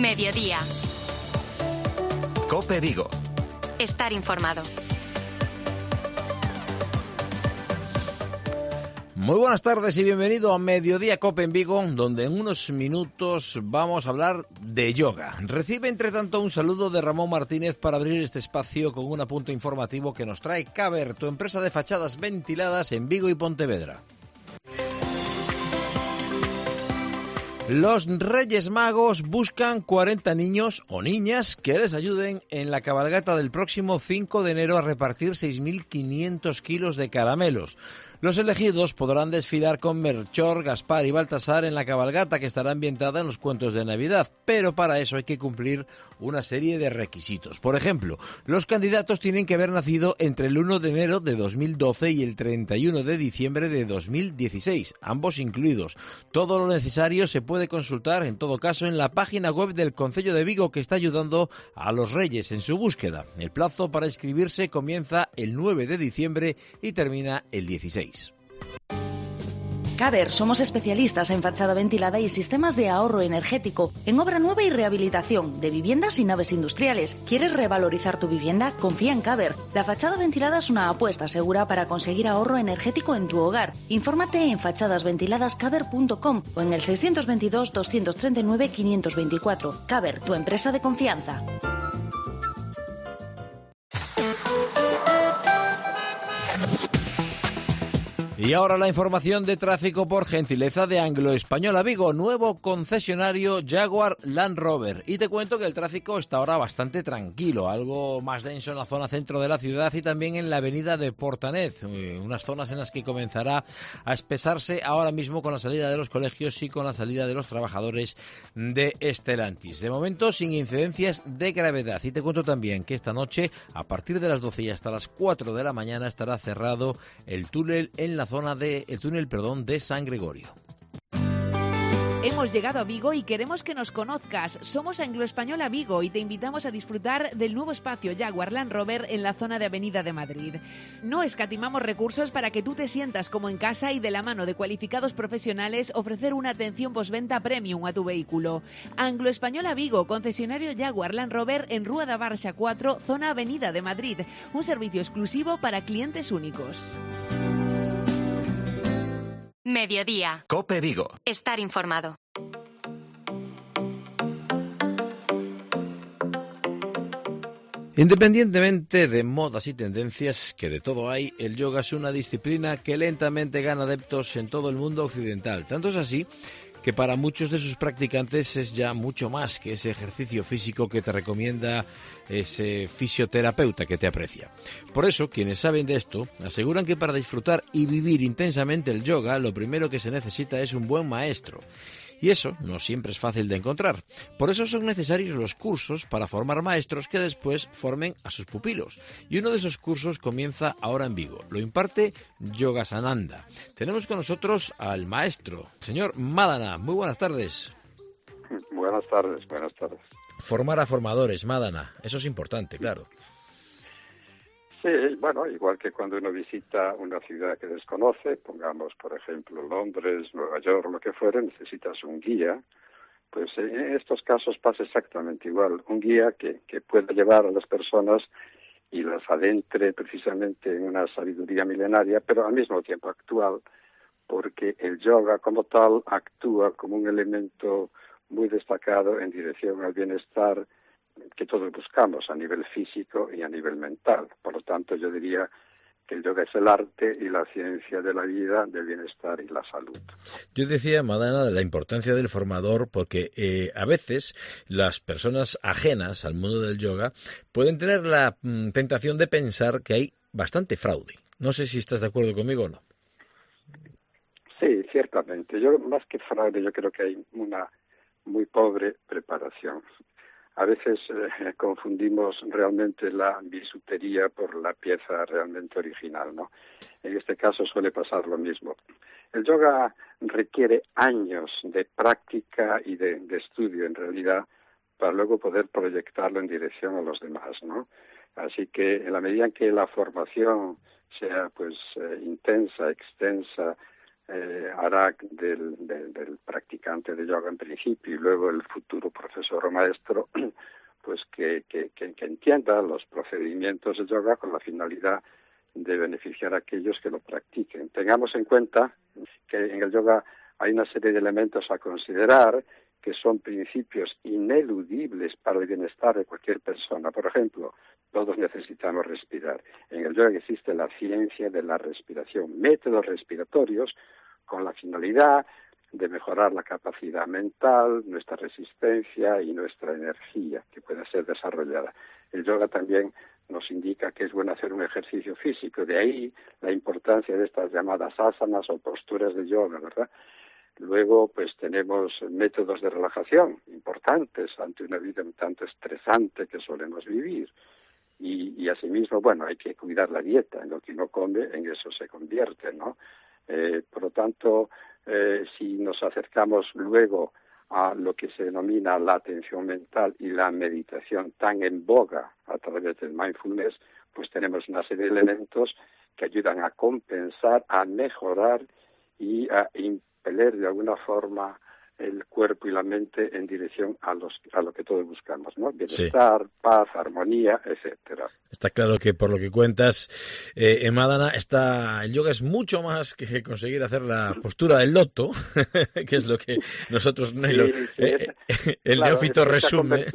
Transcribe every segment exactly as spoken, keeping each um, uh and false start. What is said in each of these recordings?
Mediodía. COPE Vigo. Estar informado. Muy buenas tardes y bienvenido a Mediodía COPE en Vigo, donde en unos minutos vamos a hablar de yoga. Recibe, entre tanto, un saludo de Ramón Martínez para abrir este espacio con un apunte informativo que nos trae Caber, tu empresa de fachadas ventiladas en Vigo y Pontevedra. Los Reyes Magos buscan cuarenta niños o niñas que les ayuden en la cabalgata del próximo cinco de enero a repartir seis mil quinientos kilos de caramelos. Los elegidos podrán desfilar con Melchor, Gaspar y Baltasar en la cabalgata, que estará ambientada en los cuentos de Navidad, pero para eso hay que cumplir una serie de requisitos. Por ejemplo, los candidatos tienen que haber nacido entre el uno de enero de dos mil doce y el treinta y uno de diciembre de dos mil dieciséis, ambos incluidos. Todo lo necesario se puede consultar, en todo caso, en la página web del Concello de Vigo, que está ayudando a los Reyes en su búsqueda. El plazo para inscribirse comienza el nueve de diciembre y termina el dieciséis. Caber, somos especialistas en fachada ventilada y sistemas de ahorro energético, en obra nueva y rehabilitación de viviendas y naves industriales. ¿Quieres revalorizar tu vivienda? Confía en Caber. La fachada ventilada es una apuesta segura para conseguir ahorro energético en tu hogar. Infórmate en fachadas ventiladas caber punto com o en el seiscientos veintidós, doscientos treinta y nueve, quinientos veinticuatro. Caber, tu empresa de confianza. Y ahora la información de tráfico por gentileza de Anglo-Española Vigo, nuevo concesionario Jaguar Land Rover. Y te cuento que el tráfico está ahora bastante tranquilo, algo más denso en la zona centro de la ciudad y también en la avenida de Portanez, unas zonas en las que comenzará a espesarse ahora mismo con la salida de los colegios y con la salida de los trabajadores de Stellantis. De momento sin incidencias de gravedad. Y te cuento también que esta noche, a partir de las doce y hasta las cuatro de la mañana, estará cerrado el túnel en la zona de el túnel, perdón, de San Gregorio. Hemos llegado a Vigo y queremos que nos conozcas. Somos Anglo-Española Vigo y te invitamos a disfrutar del nuevo espacio Jaguar Land Rover en la zona de Avenida de Madrid. No escatimamos recursos para que tú te sientas como en casa y de la mano de cualificados profesionales ofrecer una atención postventa premium a tu vehículo. Anglo-Española Vigo, concesionario Jaguar Land Rover en Rúa da Barxa cuatro, zona Avenida de Madrid. Un servicio exclusivo para clientes únicos. Mediodía. COPE Vigo. Estar informado. Independientemente de modas y tendencias, que de todo hay, el yoga es una disciplina que lentamente gana adeptos en todo el mundo occidental. Tanto es así que para muchos de sus practicantes es ya mucho más que ese ejercicio físico que te recomienda ese fisioterapeuta que te aprecia. Por eso, quienes saben de esto aseguran que para disfrutar y vivir intensamente el yoga, lo primero que se necesita es un buen maestro. Y eso no siempre es fácil de encontrar. Por eso son necesarios los cursos para formar maestros que después formen a sus pupilos. Y uno de esos cursos comienza ahora en Vigo. Lo imparte Yogasananda. Tenemos con nosotros al maestro, señor Madana. Muy buenas tardes. Buenas tardes, buenas tardes. Formar a formadores, Madana. Eso es importante, claro. Sí, bueno, igual que cuando uno visita una ciudad que desconoce, pongamos, por ejemplo, Londres, Nueva York, lo que fuera, necesitas un guía. Pues en estos casos pasa exactamente igual. Un guía que, que pueda llevar a las personas y las adentre precisamente en una sabiduría milenaria, pero al mismo tiempo actual, porque el yoga como tal actúa como un elemento muy destacado en dirección al bienestar que todos buscamos a nivel físico y a nivel mental. Por lo tanto, yo diría que el yoga es el arte y la ciencia de la vida, del bienestar y la salud. Yo decía, Madana, de la importancia del formador, porque eh, a veces las personas ajenas al mundo del yoga pueden tener la mm, tentación de pensar que hay bastante fraude. No sé si estás de acuerdo conmigo o no. Sí, ciertamente. Yo, más que fraude, yo creo que hay una muy pobre preparación. A veces eh, confundimos realmente la bisutería por la pieza realmente original, ¿no? En este caso suele pasar lo mismo. El yoga requiere años de práctica y de, de estudio, en realidad, para luego poder proyectarlo en dirección a los demás, ¿no? Así que en la medida en que la formación sea pues eh, intensa, extensa, eh, hará del, del, del practicante de de yoga en principio y luego el futuro profesor o maestro, pues que, que, que, que entienda los procedimientos de yoga con la finalidad de beneficiar a aquellos que lo practiquen. Tengamos en cuenta que en el yoga hay una serie de elementos a considerar que son principios ineludibles para el bienestar de cualquier persona. Por ejemplo, todos necesitamos respirar. En el yoga existe la ciencia de la respiración, métodos respiratorios con la finalidad de mejorar la capacidad mental, nuestra resistencia y nuestra energía que pueda ser desarrollada. El yoga también nos indica que es bueno hacer un ejercicio físico, de ahí la importancia de estas llamadas asanas o posturas de yoga, ¿verdad? Luego, pues tenemos métodos de relajación importantes ante una vida un tanto estresante que solemos vivir. Y, y asimismo, bueno, hay que cuidar la dieta, en lo que uno come, en eso se convierte, ¿no? Eh, por lo tanto, eh, si nos acercamos luego a lo que se denomina la atención mental y la meditación tan en boga a través del mindfulness, pues tenemos una serie de elementos que ayudan a compensar, a mejorar y a impeler de alguna forma el cuerpo y la mente en dirección a los a lo que todos buscamos, ¿no? Bienestar, sí. Paz, armonía, etcétera. Está claro que por lo que cuentas, eh, Madana, está, el yoga es mucho más que conseguir hacer la postura del loto, que es lo que nosotros, sí, lo, sí, eh, eh, el claro, neófito resume.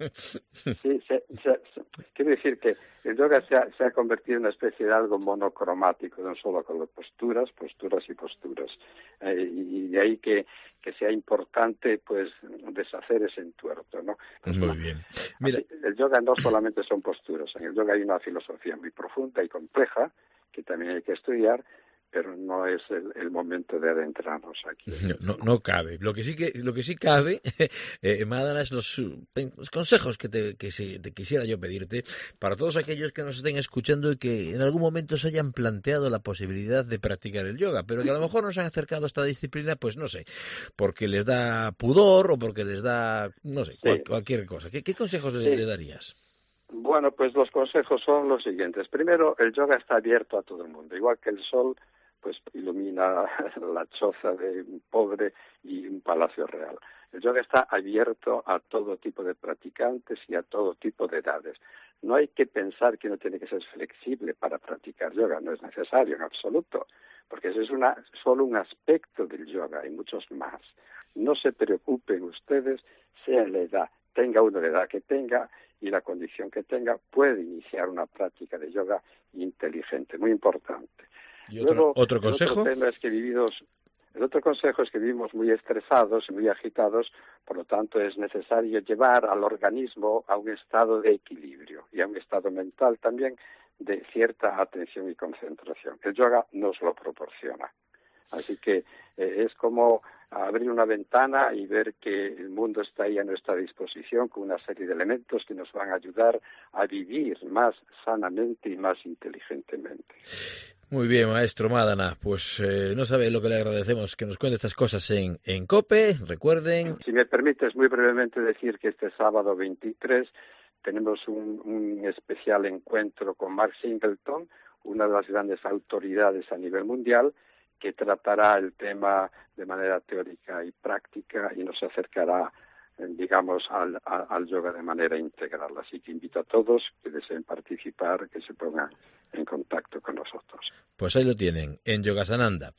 Sí, se, se, se, quiero decir que el yoga se ha, se ha convertido en una especie de algo monocromático, no solo con las posturas, posturas y posturas. Eh, y de ahí que, que sea importante pues deshacer ese entuerto, ¿no? Pues, muy bien. Mira, el yoga no solamente son posturas, en el yoga hay una filosofía muy profunda y compleja que también hay que estudiar, pero no es el, el momento de adentrarnos aquí. No, no, no cabe. Lo que sí que lo que sí cabe, eh, Madana, es los, los consejos que te, que si, te quisiera yo pedirte para todos aquellos que nos estén escuchando y que en algún momento se hayan planteado la posibilidad de practicar el yoga, pero que a lo mejor no se han acercado a esta disciplina, pues no sé, porque les da pudor o porque les da, no sé, sí. cual, cualquier cosa. ¿Qué, qué consejos sí. le, le darías? Bueno, pues los consejos son los siguientes. Primero, el yoga está abierto a todo el mundo, igual que el sol pues ilumina la choza de un pobre y un palacio real. El yoga está abierto a todo tipo de practicantes y a todo tipo de edades. No hay que pensar que uno tiene que ser flexible para practicar yoga, no es necesario en absoluto, porque ese es una, solo un aspecto del yoga, hay muchos más. No se preocupen ustedes, sea la edad, tenga uno la edad que tenga y la condición que tenga, puede iniciar una práctica de yoga inteligente, muy importante. ¿Y otro, Luego, otro consejo? El otro tema es que vividos, el otro consejo es que vivimos muy estresados y muy agitados, por lo tanto es necesario llevar al organismo a un estado de equilibrio y a un estado mental también de cierta atención y concentración. El yoga nos lo proporciona. Así que eh, es como abrir una ventana y ver que el mundo está ahí a nuestra disposición con una serie de elementos que nos van a ayudar a vivir más sanamente y más inteligentemente. Muy bien, maestro Madana, pues eh, no sabe lo que le agradecemos que nos cuente estas cosas en, en COPE, recuerden. Si me permites muy brevemente decir que este sábado veintitrés tenemos un, un especial encuentro con Mark Singleton, una de las grandes autoridades a nivel mundial, que tratará el tema de manera teórica y práctica y nos acercará, digamos, al, al yoga de manera integral. Así que invito a todos que deseen participar, que se pongan en contacto con nosotros. Pues ahí lo tienen, en Yogasananda.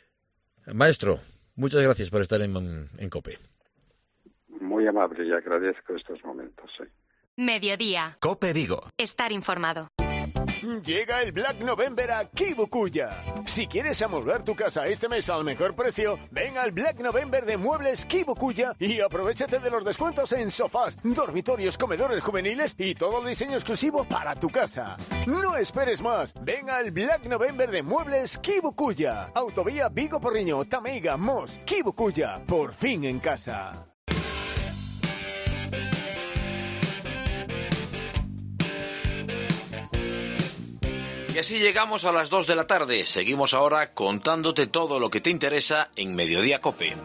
Maestro, muchas gracias por estar en, en COPE. Muy amable y agradezco estos momentos. Sí. Mediodía. COPE Vigo. Estar informado. Llega el Black November a Kibukuya. Si quieres amoblar tu casa este mes al mejor precio, ven al Black November de Muebles Kibukuya y aprovéchate de los descuentos en sofás, dormitorios, comedores juveniles y todo el diseño exclusivo para tu casa. No esperes más, ven al Black November de Muebles Kibukuya. Autovía Vigo Porriño, Tameiga, Mos, Kibukuya. Por fin en casa. Y así llegamos a las dos de la tarde. Seguimos ahora contándote todo lo que te interesa en Mediodía COPE.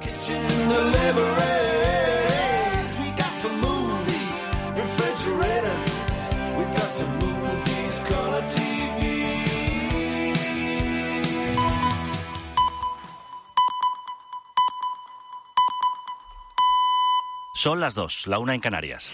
Son las dos, la una en Canarias.